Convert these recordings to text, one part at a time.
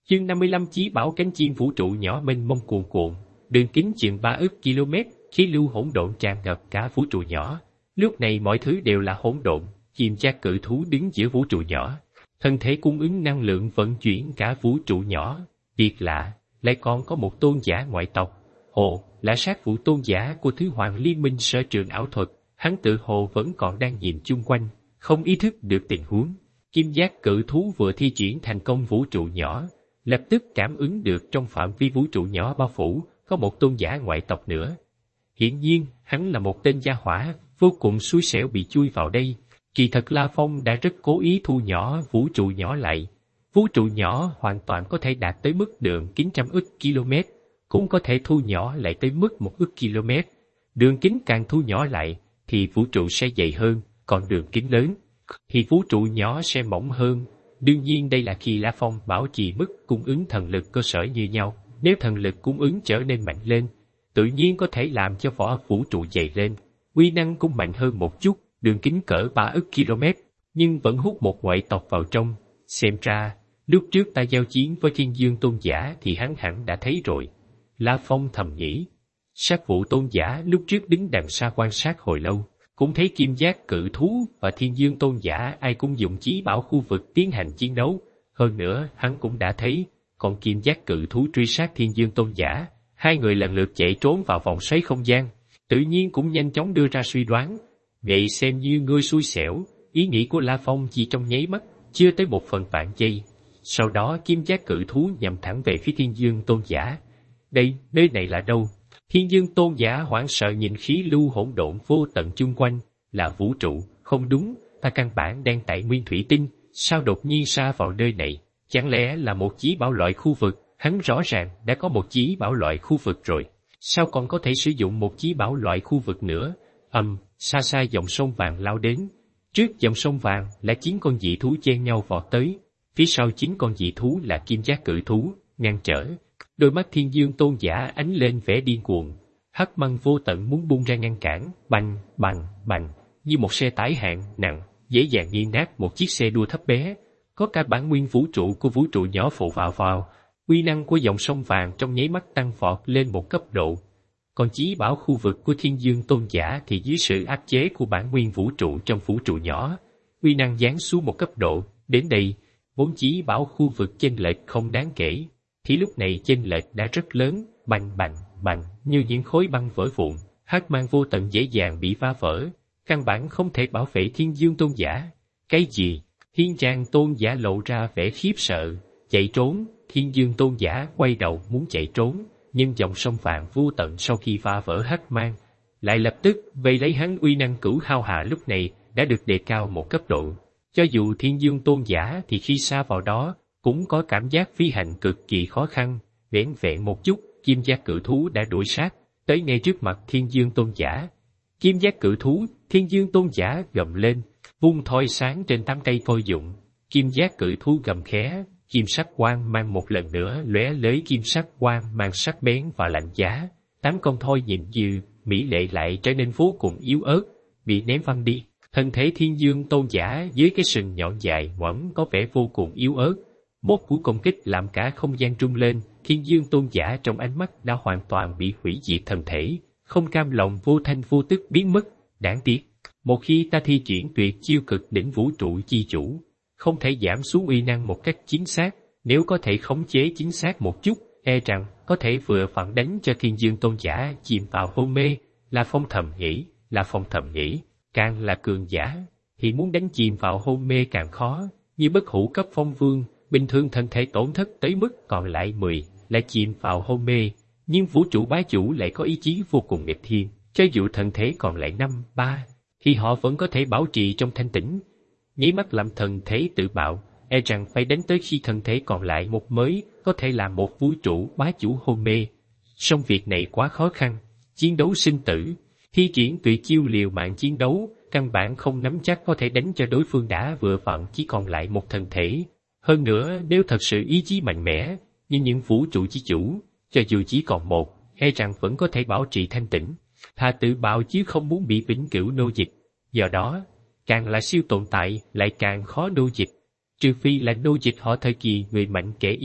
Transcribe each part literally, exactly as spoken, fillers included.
Chương năm mươi lăm Chí bảo cánh chim vũ trụ nhỏ mênh mông cuồn cuộn, đường kính chừng ba ức km, khí lưu hỗn độn tràn ngập cả vũ trụ nhỏ. Lúc này mọi thứ đều là hỗn độn, chim giác cự thú đứng giữa vũ trụ nhỏ. Thân thể cung ứng năng lượng vận chuyển cả vũ trụ nhỏ. Biệt lạ, lại còn có một tôn giả ngoại tộc. Hồ, là sát vụ tôn giả của Thứ Hoàng Liên minh sở trường ảo thuật, hắn tự hồ vẫn còn đang nhìn chung quanh, không ý thức được tình huống. Kim giác cự thú vừa thi triển thành công vũ trụ nhỏ, lập tức cảm ứng được trong phạm vi vũ trụ nhỏ bao phủ, có một tôn giả ngoại tộc nữa. Hiển nhiên, hắn là một tên gia hỏa, vô cùng xui xẻo bị chui vào đây. Kỳ thật La Phong đã rất cố ý thu nhỏ vũ trụ nhỏ lại. Vũ trụ nhỏ hoàn toàn có thể đạt tới mức đường kính trăm ức km, cũng có thể thu nhỏ lại tới mức một ức km. Đường kính càng thu nhỏ lại, thì vũ trụ sẽ dày hơn, còn đường kính lớn, thì vũ trụ nhỏ sẽ mỏng hơn. Đương nhiên đây là khi La Phong bảo trì mức cung ứng thần lực cơ sở như nhau. Nếu thần lực cung ứng trở nên mạnh lên, tự nhiên có thể làm cho vỏ vũ trụ dày lên. Uy năng cũng mạnh hơn một chút, đường kính cỡ ba ức km, nhưng vẫn hút một ngoại tộc vào trong. Xem ra, lúc trước ta giao chiến với Thiên Dương Tôn giả thì hắn hẳn đã thấy rồi. La Phong thầm nghĩ. Sát vụ tôn giả lúc trước đứng đằng xa quan sát hồi lâu, cũng thấy Kim giác cự thú và Thiên Dương Tôn giả ai cũng dùng chí bảo khu vực tiến hành chiến đấu. Hơn nữa, hắn cũng đã thấy, còn Kim giác cự thú truy sát Thiên Dương Tôn giả, hai người lần lượt chạy trốn vào vòng xoáy không gian, tự nhiên cũng nhanh chóng đưa ra suy đoán. Vậy xem như ngươi xui xẻo, ý nghĩ của La Phong chỉ trong nháy mắt, chưa tới một phần vạn giây. Sau đó Kim giác cự thú nhằm thẳng về phía Thiên Dương Tôn giả. Đây, nơi này là đâu? Thiên Dương Tôn giả hoảng sợ nhìn khí lưu hỗn độn vô tận chung quanh, là vũ trụ, không đúng, ta căn bản đang tại nguyên thủy tinh, sao đột nhiên xa vào nơi này? Chẳng lẽ là một chí bảo loại khu vực? Hắn rõ ràng đã có một chí bảo loại khu vực rồi, sao còn có thể sử dụng một chí bảo loại khu vực nữa? Ầm, um, xa xa dòng sông vàng lao đến. Trước dòng sông vàng là chín con dị thú chen nhau vọt tới, phía sau chín con dị thú là Kim giác cự thú, ngăn trở. Đôi mắt Thiên Dương Tôn giả ánh lên vẻ điên cuồng, hắc măng vô tận muốn bung ra ngăn cản, bành, bành, bành, như một xe tải hạng nặng, dễ dàng nghiền nát một chiếc xe đua thấp bé. Có cả bản nguyên vũ trụ của vũ trụ nhỏ phụ vào vào, uy năng của dòng sông vàng trong nháy mắt tăng vọt lên một cấp độ. Còn chí bảo khu vực của Thiên Dương Tôn giả thì dưới sự áp chế của bản nguyên vũ trụ trong vũ trụ nhỏ, uy năng giáng xuống một cấp độ. Đến đây, vốn chí bảo khu vực chênh lệch không đáng kể, thì lúc này chênh lệch đã rất lớn, bành bành bành như những khối băng vỡ vụn, hắc mang vô tận dễ dàng bị phá vỡ, căn bản không thể bảo vệ Thiên Dương Tôn giả. Cái gì? Thiên Trang Tôn giả lộ ra vẻ khiếp sợ, chạy trốn. Thiên Dương Tôn giả quay đầu muốn chạy trốn, nhưng dòng sông vàng vô tận sau khi phá vỡ hắc mang, lại lập tức vây lấy hắn. Uy năng cửu hao hà lúc này đã được đề cao một cấp độ. Cho dù Thiên Dương Tôn giả thì khi xa vào đó, cũng có cảm giác phi hành cực kỳ khó khăn. Vẻn vẹn một chút, Kim giác cự thú đã đuổi sát, tới ngay trước mặt Thiên Dương Tôn giả. Kim giác cự thú, Thiên Dương Tôn giả gầm lên, vung thoi sáng trên tám cây voi dụng. Kim giác cự thú gầm khẽ, kim sắc quang mang một lần nữa lóe lấy kim sắc quang mang sắc bén và lạnh giá. Tám con thoi nhìn như mỹ lệ lại trở nên vô cùng yếu ớt, bị ném văng đi. Thân thể Thiên Dương Tôn giả dưới cái sừng nhọn dài ngoẵng có vẻ vô cùng yếu ớt. Một cú công kích làm cả không gian rung lên. Thiên Dương Tôn giả trong ánh mắt đã hoàn toàn bị hủy diệt thân thể, không cam lòng vô thanh vô tức biến mất. Đáng tiếc, một khi ta thi triển tuyệt chiêu cực đỉnh vũ trụ chi chủ, không thể giảm xuống uy năng một cách chính xác. Nếu có thể khống chế chính xác một chút, e rằng có thể vừa phản đánh cho Thiên Dương Tôn giả chìm vào hôn mê. La Phong thầm nghĩ, La Phong thầm nghĩ, càng là cường giả thì muốn đánh chìm vào hôn mê càng khó. Như bất hủ cấp phong vương, bình thường thân thể tổn thất tới mức còn lại mười, lại chìm vào hôn mê. Nhưng vũ trụ bá chủ lại có ý chí vô cùng nghịch thiên, cho dù thân thể còn lại năm, ba, thì họ vẫn có thể bảo trì trong thanh tĩnh. Nháy mắt làm thần thế tự bạo, e rằng phải đến tới khi thân thể còn lại một mới có thể làm một vũ trụ bá chủ hôn mê. Song việc này quá khó khăn, chiến đấu sinh tử, thi triển tuyệt chiêu liều mạng chiến đấu, căn bản không nắm chắc có thể đánh cho đối phương đã vừa vặn chỉ còn lại một thân thể. Hơn nữa, nếu thật sự ý chí mạnh mẽ, như những vũ trụ chi chủ, cho dù chỉ còn một, e rằng vẫn có thể bảo trì thanh tĩnh, thà tự bạo chứ không muốn bị vĩnh cửu nô dịch. Do đó, càng là siêu tồn tại lại càng khó nô dịch, trừ phi là nô dịch họ thời kỳ người mạnh kẻ yếu,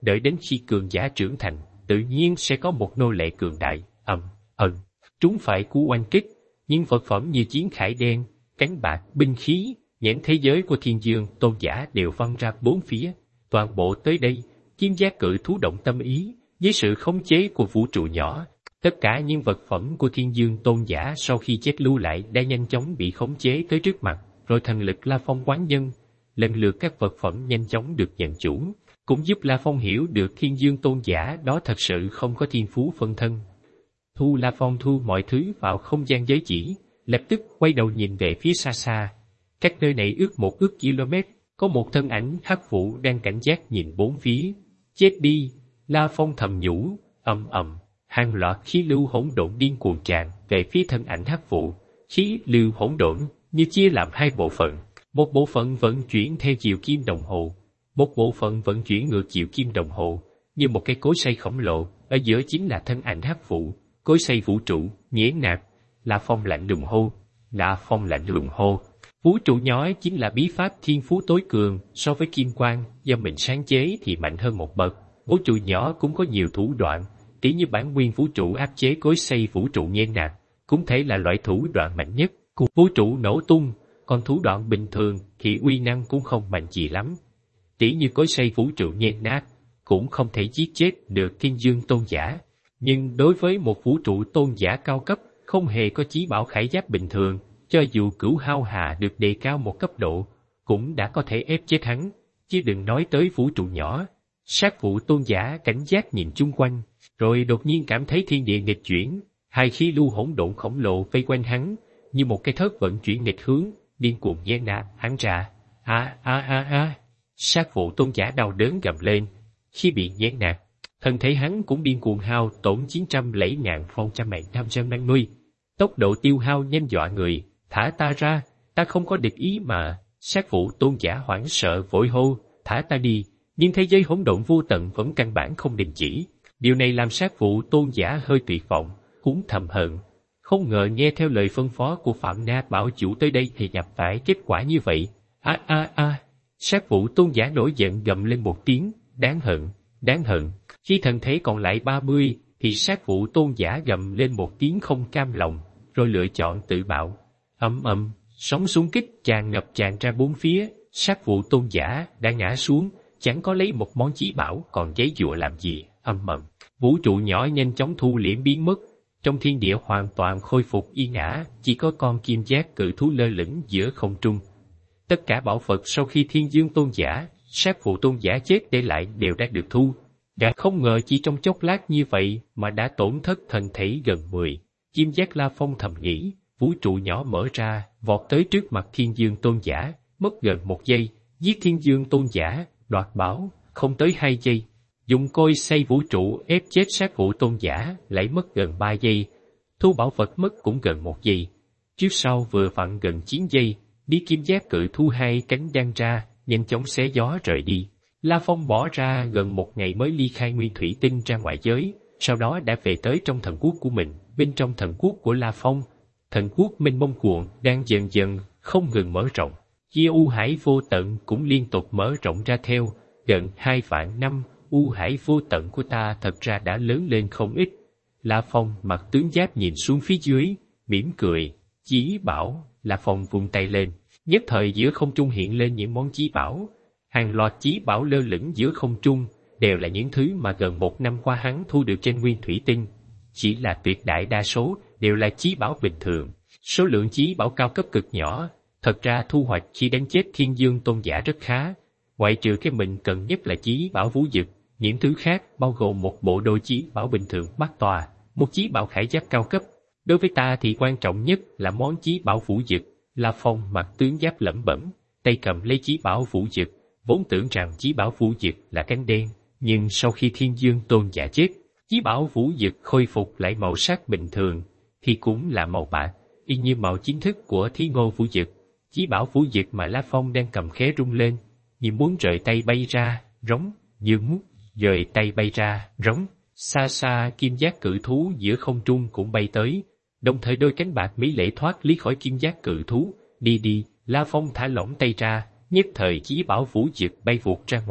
đợi đến khi cường giả trưởng thành, tự nhiên sẽ có một nô lệ cường đại, ầm, ầm, trúng phải cú oanh kích, nhưng vật phẩm như chiến khải đen, cánh bạc, binh khí, nhãn thế giới của Thiên Dương Tôn giả đều văng ra bốn phía, toàn bộ tới đây, Kim Giác cự thú động tâm ý, với sự khống chế của vũ trụ nhỏ. Tất cả những vật phẩm của Thiên Dương Tôn giả sau khi chết lưu lại đã nhanh chóng bị khống chế tới trước mặt, rồi thần lực La Phong quán nhân. Lần lượt các vật phẩm nhanh chóng được nhận chủ, cũng giúp La Phong hiểu được Thiên Dương Tôn giả đó thật sự không có thiên phú phân thân. Thu La Phong thu mọi thứ vào không gian giới chỉ, lập tức quay đầu nhìn về phía xa xa. Cách nơi này ước một ước km, có một thân ảnh hắc vụ đang cảnh giác nhìn bốn phía. Chết đi, La Phong thầm nhủ, ầm ầm. Hàng loạt khí lưu hỗn độn điên cuồng tràn về phía thân ảnh hắc vụ. Khí lưu hỗn độn như chia làm hai bộ phận, một bộ phận vận chuyển theo chiều kim đồng hồ, một bộ phận vận chuyển ngược chiều kim đồng hồ, như một cái cối xay khổng lồ. Ở giữa chính là thân ảnh hắc vụ, cối xay vũ trụ, nghiến nạp. La Phong lạnh lùng hô, La Phong lạnh lùng hô. Vũ trụ nhói chính là bí pháp thiên phú tối cường, so với kim quang do mình sáng chế thì mạnh hơn một bậc. Vũ trụ nhỏ cũng có nhiều thủ đoạn, tỉ như bản nguyên vũ trụ áp chế cối xay vũ trụ nghiền nát, cũng thể là loại thủ đoạn mạnh nhất của vũ trụ nổ tung, còn thủ đoạn bình thường thì uy năng cũng không mạnh gì lắm. Tỉ như cối xay vũ trụ nghiền nát, cũng không thể giết chết được Thiên Dương Tôn giả. Nhưng đối với một vũ trụ tôn giả cao cấp, không hề có chí bảo khải giáp bình thường, cho dù Cửu Hao Hà được đề cao một cấp độ, cũng đã có thể ép chết hắn, chứ đừng nói tới vũ trụ nhỏ. Sát vụ tôn giả cảnh giác nhìn chung quanh, rồi đột nhiên cảm thấy thiên địa nghịch chuyển, hai khí lưu hỗn độn khổng lồ vây quanh hắn, như một cái thớt vận chuyển nghịch hướng, điên cuồng nhen nạp hắn ra. A a a a! Sát vụ tôn giả đau đớn gầm lên, khi bị nhen nạp, thân thể hắn cũng điên cuồng hao tổn chín trăm lẻ ngàn phong trăm mệnh năm trăm năm mươi. Tốc độ tiêu hao nhanh dọa người, thả ta ra, ta không có địch ý mà. Sát vụ tôn giả hoảng sợ vội hô, thả ta đi, nhưng thế giới hỗn độn vô tận vẫn căn bản không đình chỉ. Điều này làm sát vụ tôn giả hơi tuyệt vọng, cũng thầm hận. Không ngờ nghe theo lời phân phó của Phạm Na bảo chủ tới đây thì nhập phải kết quả như vậy. A a a! Sát vụ tôn giả nổi giận gầm lên một tiếng, đáng hận, đáng hận. Khi thân thế còn lại ba mươi, thì sát vụ tôn giả gầm lên một tiếng không cam lòng, rồi lựa chọn tự bạo. Ầm ầm, sóng xung kích tràn ngập tràn ra bốn phía, sát vụ tôn giả đã ngã xuống, chẳng có lấy một món chí bảo còn giấy dụa làm gì. Ầm ầm, vũ trụ nhỏ nhanh chóng thu liễm biến mất, trong thiên địa hoàn toàn khôi phục yên ả, chỉ có con kim giác cự thú lơ lửng giữa không trung. Tất cả bảo vật sau khi Thiên Dương Tôn giả, sát vụ tôn giả chết để lại đều đã được thu. Đã không ngờ chỉ trong chốc lát như vậy mà đã tổn thất thần thể gần mười. Kim giác La Phong thầm nghĩ, vũ trụ nhỏ mở ra, vọt tới trước mặt Thiên Dương Tôn giả, mất gần một giây, giết Thiên Dương Tôn giả, đoạt bảo, không tới hai giây. Dùng cối xay vũ trụ ép chết sát vụ tôn giả lại mất gần ba giây, thu bảo vật mất cũng gần một giây. Trước sau vừa vặn gần chín giây, đi kim giác cự thu hai cánh đang ra, nhanh chóng xé gió rời đi. La Phong bỏ ra gần một ngày mới ly khai nguyên thủy tinh ra ngoại giới, sau đó đã về tới trong thần quốc của mình. Bên trong thần quốc của La Phong, thần quốc mênh mông cuộn đang dần dần không ngừng mở rộng. Chia U Hải vô tận cũng liên tục mở rộng ra theo. Gần hai vạn năm, U Hải vô tận của ta thật ra đã lớn lên không ít. La Phong mặc tướng giáp nhìn xuống phía dưới, mỉm cười. Chí bảo, La Phong vung tay lên, nhất thời giữa không trung hiện lên những món chí bảo. Hàng loạt chí bảo lơ lửng giữa không trung, đều là những thứ mà gần một năm qua hắn thu được trên nguyên thủy tinh. Chỉ là tuyệt đại đa số đều là chí bảo bình thường, số lượng chí bảo cao cấp cực nhỏ. Thật ra thu hoạch khi đánh chết Thiên Dương Tôn giả rất khá, ngoại trừ cái mình cần nhất là chí bảo vũ dực. Những thứ khác bao gồm một bộ đôi chí bảo bình thường bát tòa, một chí bảo khải giáp cao cấp. Đối với ta thì quan trọng nhất là món chí bảo vũ dực. La Phong mặc tướng giáp lẩm bẩm, tay cầm lấy chí bảo vũ dực, vốn tưởng rằng chí bảo vũ dực là cánh đen, nhưng sau khi Thiên Dương Tôn giả chết, chí bảo vũ dực khôi phục lại màu sắc bình thường, thì cũng là màu bạc, y như màu chính thức của Thí Ngô vũ dực. Chí bảo vũ dực mà La Phong đang cầm khẽ rung lên, như muốn rời tay bay ra, rống, như muốn rời tay bay ra, rống. Xa xa kim giác cự thú giữa không trung cũng bay tới, đồng thời đôi cánh bạc mỹ lệ thoát lý khỏi kim giác cự thú. Đi đi, La Phong thả lỏng tay ra, nhất thời chí bảo vũ dực bay vụt ra ngoài,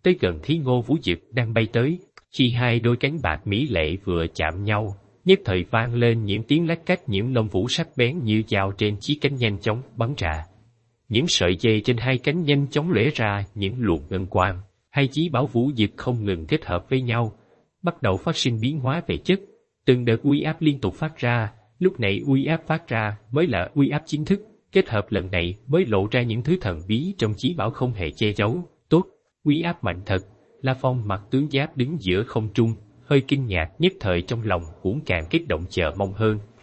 tới gần Thí Ngô Vũ Dực đang bay tới, khi hai đôi cánh bạc mỹ lệ vừa chạm nhau, nhất thời vang lên những tiếng lách cách, những lông vũ sắc bén như dao trên chiếc cánh nhanh chóng bắn ra. Những sợi dây trên hai cánh nhanh chóng lóe ra những luồng ngân quang, hai chí bảo vũ dực không ngừng kết hợp với nhau, bắt đầu phát sinh biến hóa về chất. Từng đợt uy áp liên tục phát ra, lúc này uy áp phát ra mới là uy áp chính thức, kết hợp lần này mới lộ ra những thứ thần bí trong chí bảo không hề che giấu. Tốt, uy áp mạnh thật. La Phong mặc tướng giáp đứng giữa không trung, hơi kinh ngạc, nhất thời trong lòng cũng càng kích động chờ mong hơn.